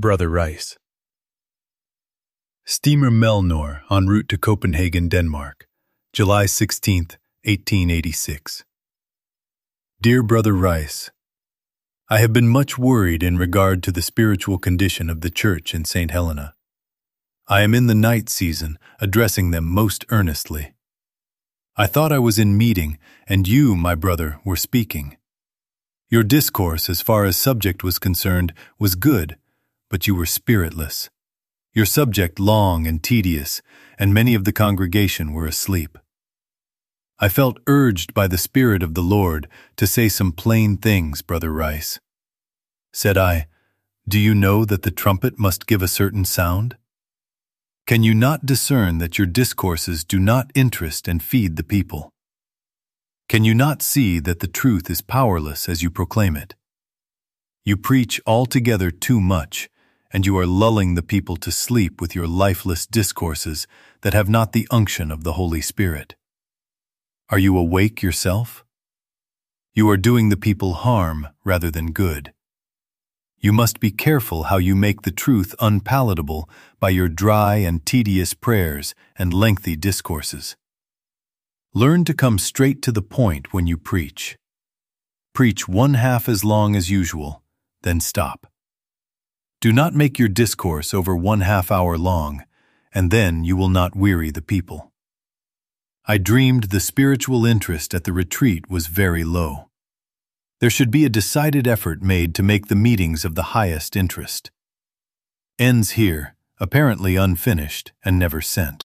Brother Rice. Steamer Melnor en route to Copenhagen, Denmark, July 16, 1886. Dear Brother Rice, I have been much worried in regard to the spiritual condition of the Church in St. Helena. I am in the night season, addressing them most earnestly. I thought I was in meeting, and you, my brother, were speaking. Your discourse, as far as subject was concerned, was good, but you were spiritless. Your subject long and tedious, and many of the congregation were asleep. I felt urged by the Spirit of the Lord to say some plain things, Brother Rice. Said I, do you know that the trumpet must give a certain sound? Can you not discern that your discourses do not interest and feed the people? Can you not see that the truth is powerless as you proclaim it? You preach altogether too much, and you are lulling the people to sleep with your lifeless discourses that have not the unction of the Holy Spirit. Are you awake yourself? You are doing the people harm rather than good. You must be careful how you make the truth unpalatable by your dry and tedious prayers and lengthy discourses. Learn to come straight to the point when you preach. Preach 1/2 as long as usual, then stop. Do not make your discourse over 1/2 hour long, and then you will not weary the people. I dreamed the spiritual interest at the retreat was very low. There should be a decided effort made to make the meetings of the highest interest. Ends here, apparently unfinished and never sent.